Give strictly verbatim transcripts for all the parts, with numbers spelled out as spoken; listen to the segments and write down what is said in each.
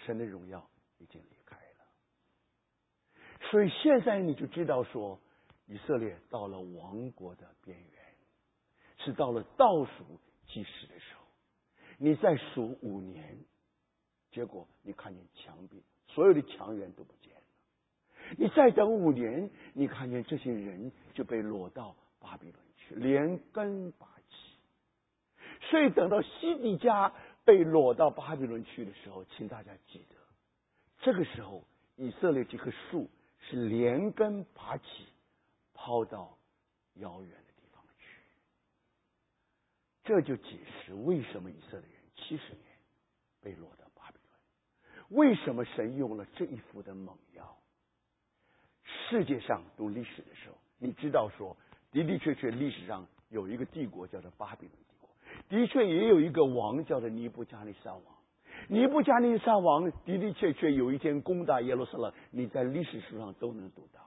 神的荣耀已经离开了。所以现在你就知道说，以色列到了亡国的边缘，是到了倒数计时的时候。你再数五年，结果你看见墙壁，所有的墙垣都不见了。你再等五年，你看见这些人就被掳到巴比伦去，连根拔起。所以等到西底家被掳到巴比伦去的时候，请大家记得，这个时候以色列这棵树是连根拔起，抛到遥远的地方去。这就解释为什么以色列人七十年被掳到巴比伦，为什么神用了这一副的猛药。世界上读历史的时候，你知道说，的的确确历史上有一个帝国叫做巴比伦帝国，的确也有一个王叫做尼布加尼撒王。尼布加尼撒王的的确确有一天攻打耶路撒冷，你在历史书上都能读到，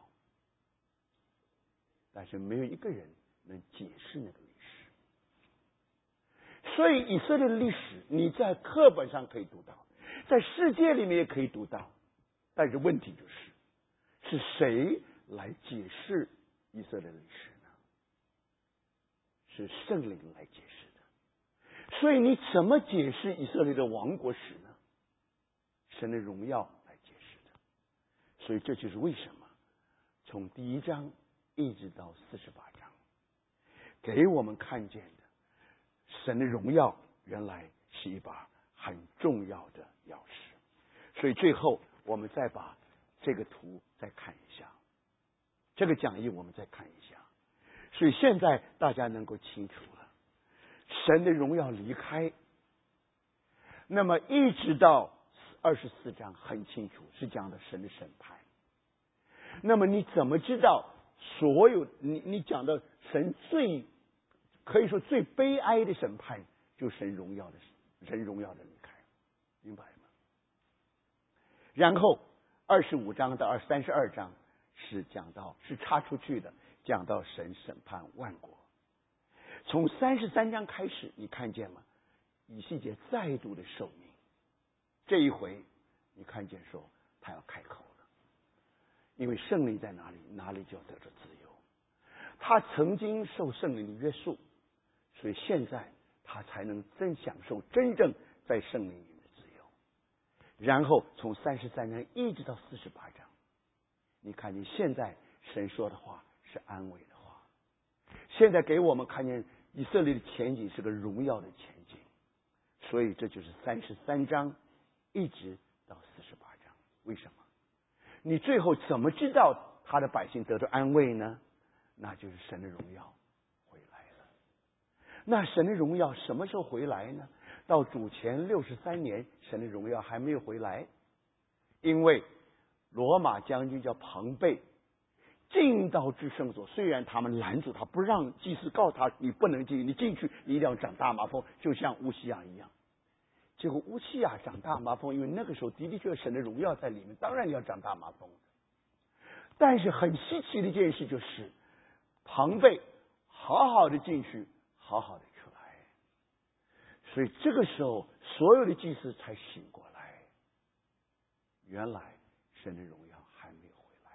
但是没有一个人能解释那个历史。所以以色列的历史你在课本上可以读到，在世界里面也可以读到，但是问题就是是谁来解释以色列历史呢？是圣灵来解释的。所以你怎么解释以色列的亡国史呢？神的荣耀来解释的。所以这就是为什么从第一章一直到四十八章，给我们看见的神的荣耀原来是一把很重要的钥匙。所以最后我们再把这个图再看一下，这个讲义我们再看一下。所以现在大家能够清楚了，神的荣耀离开，那么一直到二十四章很清楚是讲的神的审判。那么你怎么知道所有你你讲的神最可以说最悲哀的审判，就是神荣耀的神荣耀的离开，明白吗？然后二十五章到三十二章是讲到是插出去的，讲到神审判万国。从三十三章开始，你看见吗？以西结再度的受命，这一回你看见说他要开口了，因为圣灵在哪里，哪里就得着自由。他曾经受圣灵的约束，所以现在他才能真享受真正在圣灵里的自由。然后从三十三章一直到四十八章，你看见现在神说的话是安慰的话，现在给我们看见以色列的前景是个荣耀的前景。所以这就是三十三章一直到四十八章。为什么？你最后怎么知道他的百姓得到安慰呢？那就是神的荣耀回来了。那神的荣耀什么时候回来呢？到主前六十三年，神的荣耀还没有回来，因为罗马将军叫庞贝进到至圣所，虽然他们拦住他，不让祭司，告诉他你不能进，你进去你一定要长大麻风，就像乌西雅一样。结果乌西雅长大麻风，因为那个时候的的确确神的荣耀在里面，当然你要长大麻风的。但是很稀奇的一件事就是，庞贝好好的进去，好好的出来。所以这个时候，所有的祭司才醒过来，原来神的荣耀还没有回来。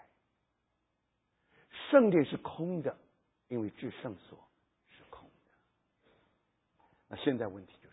圣殿是空的，因为至圣所是空的。那现在问题就是，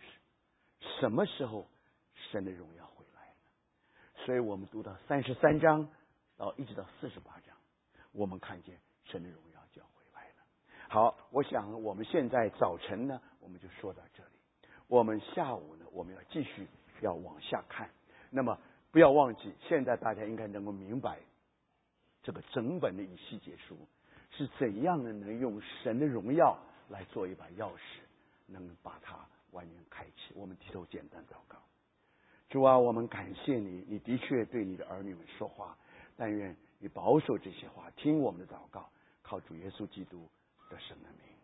什么时候神的荣耀回来呢？所以我们读到三十三章到一直到四十八章，我们看见神的荣耀就要回来了。好，我想我们现在早晨呢，我们就说到这里。我们下午呢，我们要继续要往下看。那么不要忘记，现在大家应该能够明白，这个整本的以西结书是怎样的能用神的荣耀来做一把钥匙，能把它完全开启。我们低头简单祷告。主啊，我们感谢你，你的确对你的儿女们说话，但愿你保守这些话，听我们的祷告，靠主耶稣基督的圣名。